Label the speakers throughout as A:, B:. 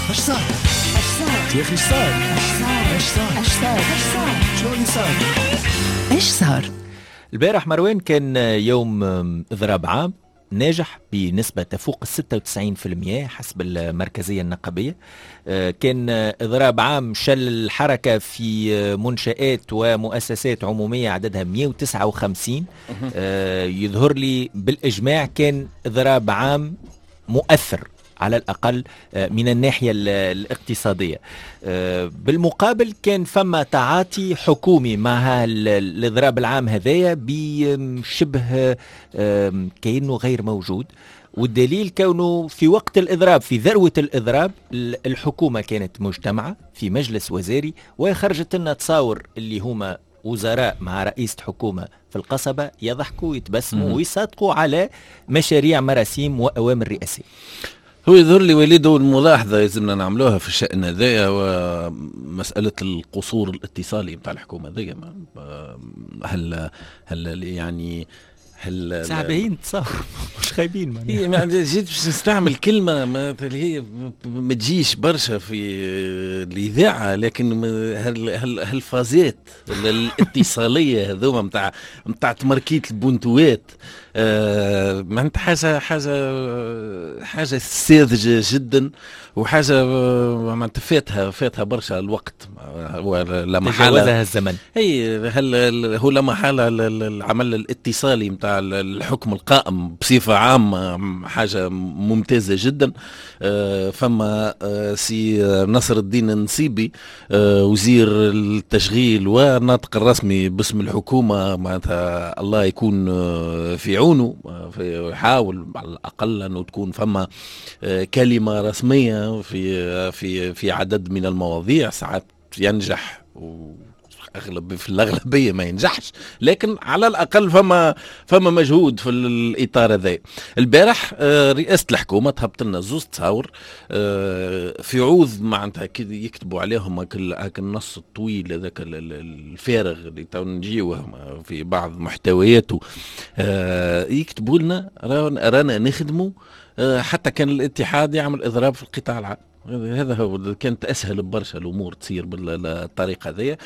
A: اش صار؟
B: صار؟
A: يا اخي اش صار؟
B: صار؟
A: اش صار؟
B: صار؟
A: شو اللي صار؟
B: ايش صار؟
C: البارح مروان كان يوم إضراب عام ناجح بنسبة تفوق 96% حسب المركزية النقابية. كان إضراب عام شل الحركة في منشآت ومؤسسات عمومية عددها 159. يظهر لي بالإجماع كان إضراب عام مؤثر على الأقل من الناحية الاقتصادية. بالمقابل كان فما تعاطي حكومي مع الإضراب العام هذايا بشبه كأنه غير موجود، والدليل كونه في وقت الإضراب في ذروة الإضراب الحكومة كانت مجتمعة في مجلس وزاري وخرجت لنا تصاور اللي هما وزراء مع رئيسة حكومة في القصبة يضحكوا ويتبسموا ويصادقوا على مشاريع مراسيم وأوامر رئاسية.
D: هو يظهر لي وليده الملاحظة لازمنا نعملوها في الشأن هذايا ومسألة القصور الاتصالي متاع الحكومة هذايا. هل يعني
C: ساعبين تصور مش خايبين
D: هي ما جيت باش نستعمل كلمة ما هي ما تجيش برشا في الإذاعة، لكن هالفازات الاتصالية هذوما متاع تمركيت البنتوات معناتها حاجة ساذجة جدا، وحاجة معناتها فاتها برشا الوقت ولا محالة
C: تجاوزها الزمن.
D: هو لا محالة العمل الاتصالي متاع الحكم القائم بصفة عامة حاجة ممتازة جدا. فما سي نصر الدين النصيبي وزير التشغيل والناطق الرسمي باسم الحكومة، معناتها الله يكون في عونه، يحاول على الأقل أنه تكون فما كلمة رسمية في عدد من المواضيع. ساعات ينجح في الأغلبية ما ينجحش، لكن على الأقل فما مجهود في الإطار هذا. البارح رئاسة الحكومة تهبط لنا زوز تصاور في عوض معناتها يكتبوا عليهم هاك النص الطويل هذاك الفارغ اللي تو نجيوه في بعض محتوياته. يكتبوا لنا رانا نخدموا حتى كان الاتحاد يعمل إضراب في القطاع العام. هذا هو كانت أسهل برشا الأمور تصير بالطريقة هذه،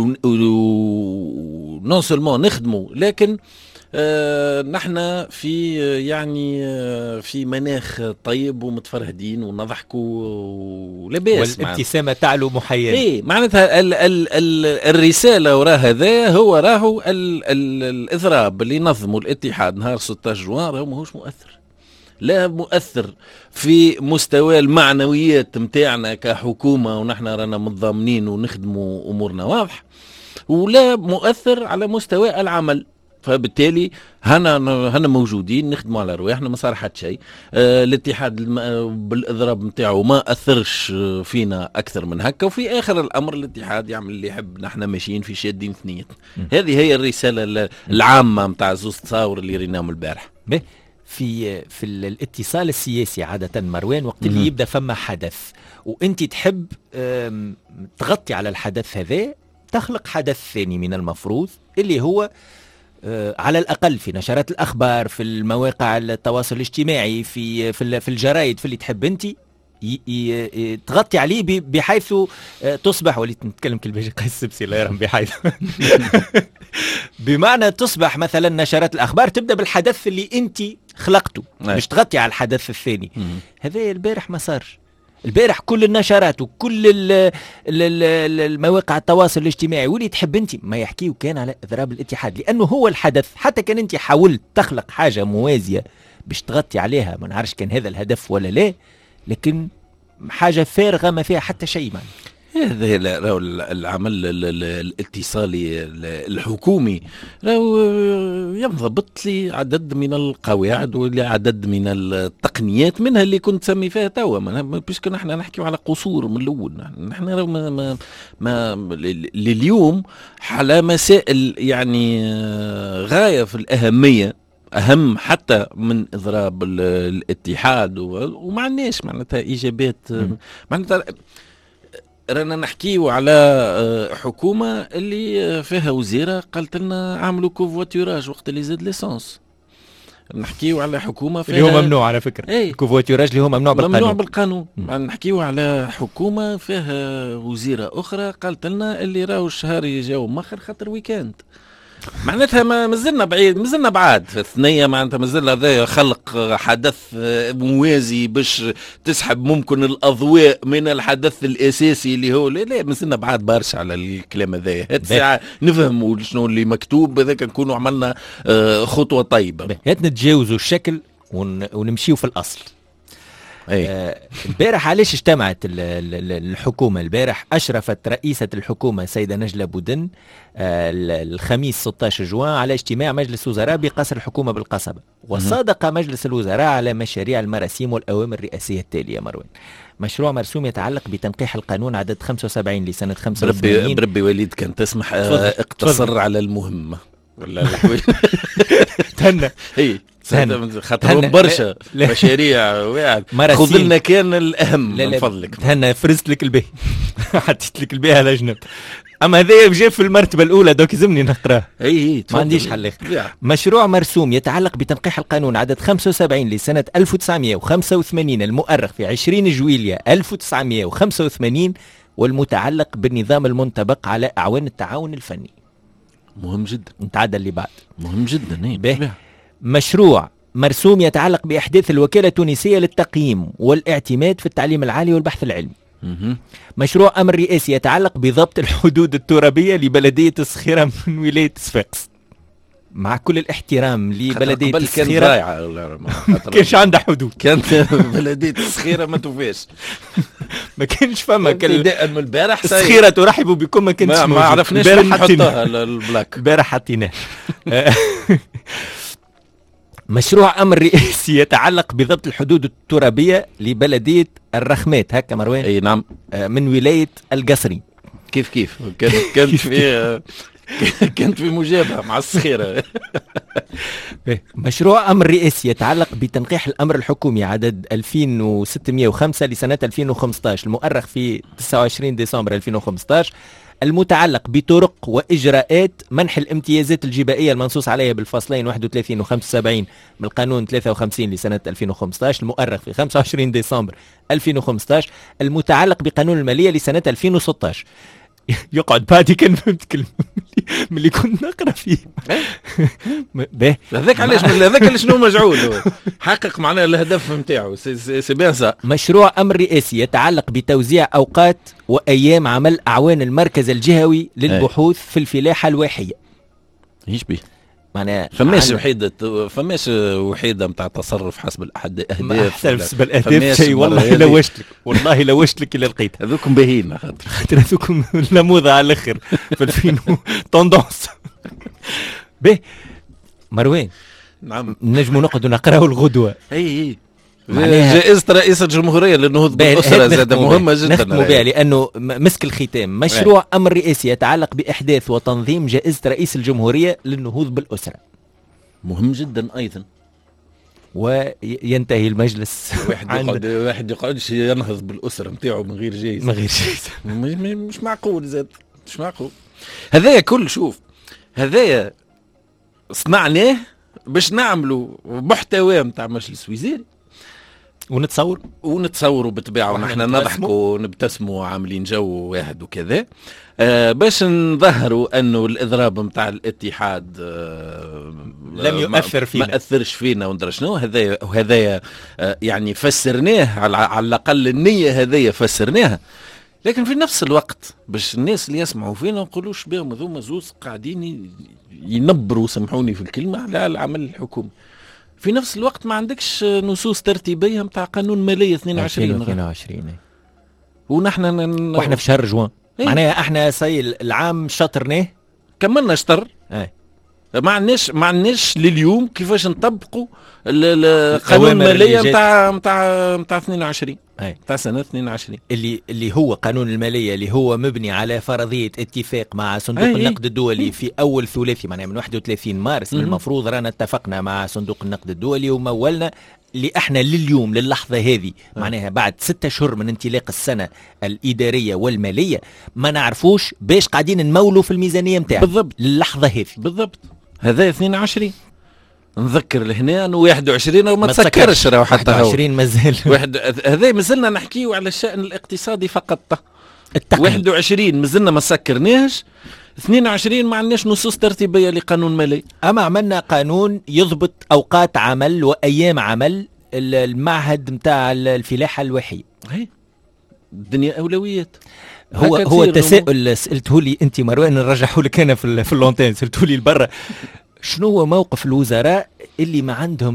D: ونون سولمون نخدموا، لكن نحن في يعني في مناخ طيب ومتفرهدين ونضحكوا ولباس
C: والابتسامة تعلو محيانا.
D: ايه معناتها الرسالة وراء هذا هو راهو الإضراب اللي نظموا الاتحاد نهار 16 جوان راهو ماهوش مؤثر، لا مؤثر في مستوى المعنويات متاعنا كحكومة ونحن رانا متضامنين ونخدموا أمورنا واضح، ولا مؤثر على مستوى العمل. فبالتالي هنا موجودين نخدموا على رواحنا ما صار حد شيء. الاتحاد بالإضراب متاعه ما أثرش فينا أكثر من هكا، وفي آخر الأمر الاتحاد يعمل اللي يحب، نحن ماشيين في شادين ثنية. هذه هي الرسالة العامة متاع زوز تصاور اللي ريناهم البارح.
C: في الاتصال السياسي عادة مروان وقت اللي يبدأ فما حدث وانت تحب تغطي على الحدث هذا، تخلق حدث ثاني من المفروض اللي هو على الأقل في نشرات الأخبار، في المواقع التواصل الاجتماعي، في الجرايد، في اللي تحب انت تغطي عليه بحيث تصبح، وليت نتكلم كالباجي قيس السبسي الله يرحم، بحيث بمعنى تصبح مثلا نشرات الأخبار تبدأ بالحدث اللي انت خلقته مش تغطي على الحدث الثاني. هذا البارح ما صارش. البارح كل النشرات وكل المواقع التواصل الاجتماعي واللي تحب انت ما يحكيوا كان على اضراب الاتحاد، لانه هو الحدث. حتى كان انت حاولت تخلق حاجة موازية باش تغطي عليها، ما نعرفش كان هذا الهدف ولا لا، لكن حاجة فارغة ما فيها حتى شيء.
D: هذا العمل الاتصالي الحكومي ينضبط لي عدد من القواعد ولعدد من التقنيات، منها اللي كنت تسمي فيها توا. باش كنا احنا نحكي على قصور من الاول، نحن ما لليوم على مسائل يعني غاية في الأهمية، أهم حتى من إضراب الاتحاد، وما عندناش معناتها إجابات. معناتها رانا نحكيو على حكومة اللي فيها وزيرة قالت لنا عملوا كوفواتيراج وقت اللي زاد ليسانس. نحكيو على حكومه
C: اللي هو ممنوع على فكره. الكوفواتيراج اللي هو ممنوع
D: بالقانون. نحكيو على حكومه فيها وزيره اخرى قالت لنا اللي راهو الشهر يجاو مخر خاطر ويكاند. معناتها مازلنا بعيد، مازلنا بعاد في الثنية. معناتها مازلنا هذا خلق حدث موازي باش تسحب ممكن الأضواء من الحدث الأساسي اللي هو لا مازلنا بعاد برشا على الكلام هذا. هاد الساعة نفهموا شنو اللي مكتوب هذاك نكونوا عملنا خطوة طيبة.
C: هات نتجاوزوا الشكل ونمشيو في الأصل. البارح علاش اجتمعت الحكومة؟ البارح أشرفت رئيسة الحكومة سيدة نجلة بودن الخميس 16 جوان على اجتماع مجلس وزراء بقصر الحكومة بالقصبة، وصادق مجلس الوزراء على مشاريع المراسيم والأوامر الرئاسية التالية. مروان، مشروع مرسوم يتعلق بتنقيح القانون عدد 75 لسنة 85.
D: بربي وليد كان تسمح اقتصر على المهمة ولا
C: تهنى
D: خاطر برشا مشاريع واعد خذ لنا كان الاهم من فضلك.
C: تهنى فرزت لك الباهي حطيت لك الباهي على جنب، اما هذا جاء في المرتبه الاولى دوك يلزمني نقراه.
D: ما
C: عنديش حل. مشروع مرسوم يتعلق بتنقيح القانون عدد 75 لسنه 1985 المؤرخ في 20 جويلية 1985 والمتعلق بالنظام المنطبق على اعوان التعاون الفني.
D: مهم جدا.
C: نتعدى اللي بعد.
D: مهم جدا.
C: مشروع مرسوم يتعلق بإحداث الوكالة التونسية للتقييم والاعتماد في التعليم العالي والبحث العلمي. مشروع أمر رئاسي يتعلق بضبط الحدود الترابية لبلدية الصخيرة من ولاية صفاقس. مع كل الاحترام لبلدية الصخيرة ما كانش عندها حدود.
D: كانت بلدية الصخيرة ما توفاش.
C: ما كانش فما
D: ابتداء من البارح
C: الصخيرة ترحب بكم ما كانش
D: ما عرفناش فين نحطها البلاك.
C: البارح حطيناه. مشروع أمر رئاسي يتعلق بضبط الحدود الترابية لبلدية الرخمات. هكا مروان؟
D: أي نعم.
C: من ولاية القصري.
D: كيف كانت في مجابهة مع الصخيرة.
C: مشروع أمر رئاسي يتعلق بتنقيح الأمر الحكومي عدد 2605 لسنة 2015 المؤرخ في 29 ديسمبر 2015 المتعلق بطرق وإجراءات منح الامتيازات الجبائية المنصوص عليها بالفصلين 31 و 75 من القانون 53 لسنة 2015 المؤرخ في 25 ديسمبر 2015 المتعلق بقانون المالية لسنة 2016. يقعد بعدي كان فهمت كلمة من اللي كنت نقرأ فيه.
D: هذاك علاش هذاك شنو مجعول حقق معنا الهدف نتاعو سي بيان سا.
C: مشروع أمر رئاسي يتعلق بتوزيع أوقات وأيام عمل أعوان المركز الجهوي للبحوث في الفلاحة الواحية.
D: ايش بيه؟
C: معناها
D: فماش وحيدة متاع تصرف حسب الأهداف.
C: حسب الأهداف شيء والله والله لوشت لك إلا لقيت.
D: هذوكم باهيين
C: خاطر هذوكم لموضة على الآخر في الفين توندونس. به مروان.
D: نعم.
C: نجموا نقعدوا نقراو الغدوة.
D: اي جائزة رئيس الجمهورية للنهوض بالأسرة زادة مهمة جدا.
C: نختموا بها لأنه مسك الختام. مشروع أمر رئاسي يتعلق بإحداث وتنظيم جائزة رئيس الجمهورية للنهوض بالأسرة.
D: مهم جدا أيضا.
C: وينتهي المجلس.
D: واحد يقعدش ينهض بالأسرة متاعه من غير جائزة. مش معقول زاد. مش معقول. هذايا كل شوف هذايا صنعناه باش نعملوا محتوى متاع مجلس وزاري ونتصوروا بالطبيعه ونحن نضحكوا ونبتسموا عاملين جو واحد وكذا باش نظهروا انه الاضراب متاع الاتحاد
C: لم يؤثر فينا
D: ما اثرش فينا وندرى شنو. هذايا يعني فسرناه على الاقل النيه هذايا فسرناها. لكن في نفس الوقت باش الناس اللي يسمعوا فينا نقولوش بهم هذوما زوز قاعدين ينبروا سامحوني في الكلمه على العمل الحكومي. في نفس الوقت ما عندكش نصوص ترتيبيه نتاع قانون ماليه 22 ونحن
C: واحنا في شهر جوان. معناها احنا العام شطرناه
D: كملنا شطر. ما عندناش لليوم كيفاش نطبقوا القانون الماليه نتاع 22 تاع سنه 22
C: اللي هو قانون الماليه اللي هو مبني على فرضيه اتفاق مع صندوق النقد الدولي في اول ثلاثي معناها من 31 مارس. المفروض رانا اتفقنا مع صندوق النقد الدولي ومولنا اللي احنا لليوم للحظه هذه معناها بعد 6 أشهر من انطلاق السنه الاداريه والماليه ما نعرفوش باش قاعدين نمولوا في الميزانيه نتاعنا
D: بالضبط
C: للحظه هذه
D: بالضبط. هذا 22 نذكر لهنا انه 21 وما تسكرش راهو حتى
C: 21 مازال.
D: هذا مازلنا نحكيو على الشأن الاقتصادي فقط.
C: التقني.
D: 21 مازلنا ما سكرناهش. 22 ما عندناش نصوص ترتيبيه لقانون مالي.
C: اما عملنا قانون يضبط اوقات عمل وايام عمل المعهد نتاع الفلاحه الوحي.
D: هي الدنيا اولويات.
C: هو تساؤل سالته لي انت مروان، نرجعه لك انا في اللونتين، سالته لي لبرا شنو هو موقف الوزراء اللي ما عندهم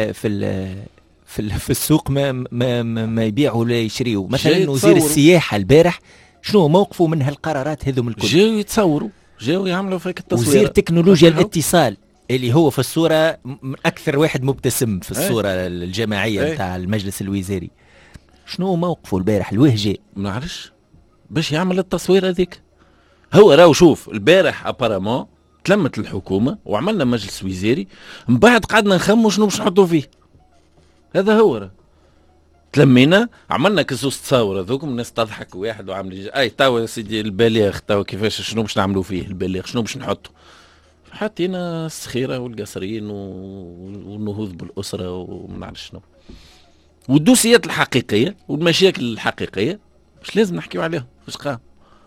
C: في السوق ما يبيعوا ولا يشريوا. مثلا وزير السياحه البارح شنو هو موقفه من هالقرارات هذوم الكل؟
D: جاو يتصوروا، جاو يعملوا فيك التصوير.
C: وزير تكنولوجيا الاتصال اللي هو في الصوره اكثر واحد مبتسم في الصوره الجماعيه نتاع المجلس الوزاري، شنو هو موقفه البارح الوهجه؟
D: ما نعرفش باش يعمل التصوير هذيك. هو راهو شوف البارح ابارامون تلمت الحكومه وعملنا مجلس وزاري، من بعد قعدنا نخمو شنو باش نحطوا فيه. هذا هو راه تلمينا عملنا كسوس تصاور هذوكم، الناس تضحك واحد وعامل اي توا يا سيدي البالغ توا كيفاش شنو باش نعملوا فيه البالغ شنو باش نحطوا. حطينا السخيره والقصريين والنهوض بالاسره وما نعرف شنو والدوسيات الحقيقيه والمشاكل الحقيقيه مش لازم نحكيو عليهم واش قام.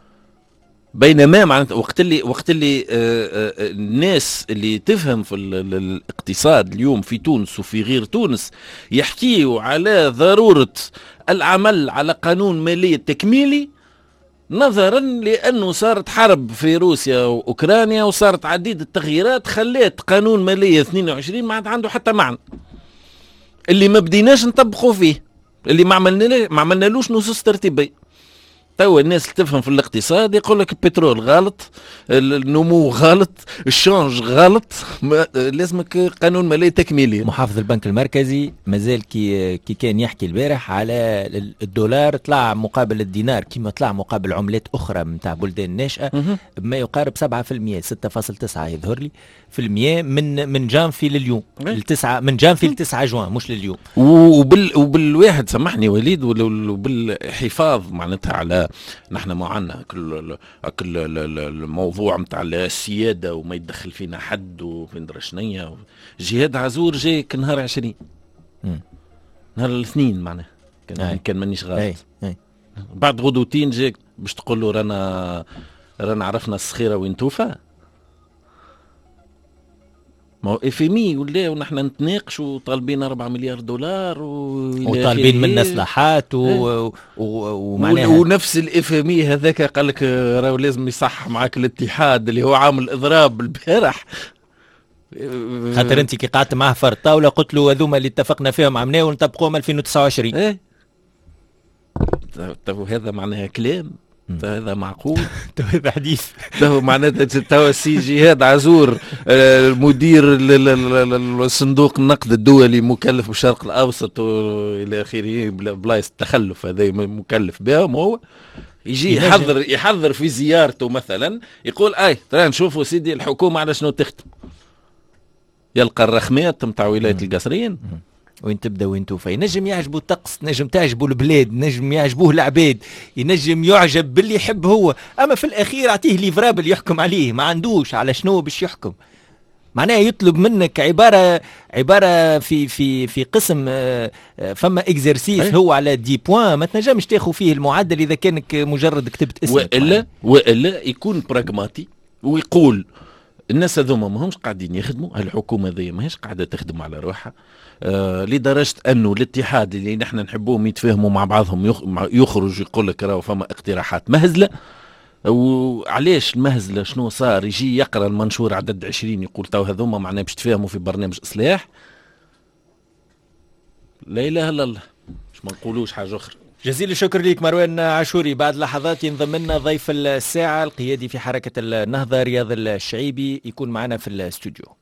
D: بينما معناتها وقت اللي الناس اللي تفهم في الاقتصاد اليوم في تونس وفي غير تونس يحكيوا على ضرورة العمل على قانون مالي تكميلي، نظرا لأنه صارت حرب في روسيا وأوكرانيا وصارت عديد التغييرات خلات قانون مالية 22 ما عاد عنده حتى معنى، اللي ما بديناش نطبقوا فيه، اللي ما عملنالوش نصوص ترتيبية. توا الناس اللي تفهم في الاقتصاد يقول لك البترول غلط، النمو غلط، الشونج غلط، لازمك قانون مالي تكميلي.
C: محافظ البنك المركزي مازال كي كان يحكي البارح على الدولار طلع مقابل الدينار كما طلع مقابل عملات اخرى نتاع بلدان ناشئه بما يقارب 7%، 6.9 يظهر لي في المية من جانفي لليوم، من جانفي ل 9 جوان مش لليوم.
D: وبالواحد سامحني وليد، وبالحفاظ معناتها على نحن معنا كل الموضوع نتاع السياده وما يدخل فينا حد وفين درشنيه. جهاد عزور جاي كنهار 20 نهار الاثنين معناه كان مانيش غلط. بعد غدوتين جاك باش تقول له رانا عرفنا الصخيره وين توفى. ما هو افمي ولا ونحن نتناقش وطالبين 4 مليار دولار
C: وطالبين منا اصلاحات ومعناها
D: ونفس الافمي هذاك قال لك راهو لازم يصح معاك الاتحاد اللي هو عامل اضراب البارح.
C: خاطر انت كي قعدت معاه في الطاوله قلت له هذوما اللي اتفقنا فيهم عمناه ونطبقوهم 2029.
D: ايه هذا معناها كلام، هذا معقول؟
C: هذا حديث.
D: معناتها توا سي جهاد عزور المدير الصندوق النقد الدولي مكلف بالشرق الاوسط والى اخره بلايص التخلف هذا مكلف بهم، هو يجي يحضر في زيارته مثلا يقول ترى نشوفوا سيدي الحكومه على شنو تخدم، يلقى الرخمات نتاع ولايه القصرين
C: وين تبدا وين توفى. ينجم يعجبه الطقس، نجم تعجبه البلاد، نجم يعجبوه العباد، ينجم يعجب باللي يحب هو، اما في الاخير اعطيه ليفرابل يحكم عليه، ما عندوش على شنو باش يحكم. معناه يطلب منك عباره في قسم فما اكزرسيس هو على 10 بوان ما تنجمش تاخذ فيه المعدل اذا كانك مجرد كتبت اسمك.
D: والا يكون براغماتي ويقول الناس هذوما ما همش قاعدين يخدموا، الحكومه ذي ماهيش قاعده تخدم على روحها لدرجه انه الاتحاد اللي نحن نحبوهم يتفاهموا مع بعضهم يخرج يقول لك راهو فما اقتراحات مهزله. وعلاش المهزله شنو صار؟ يجي يقرا المنشور عدد 20 يقول تو هذوما معناه باش تفاهموا في برنامج اصلاح. لا اله الا الله، مش ما نقولوش حاجه اخرى.
C: جزيل الشكر ليك مروان عاشوري. بعد لحظات ينضم لنا ضيف الساعه القيادي في حركه النهضه رياض الشعيبي يكون معنا في الاستوديو.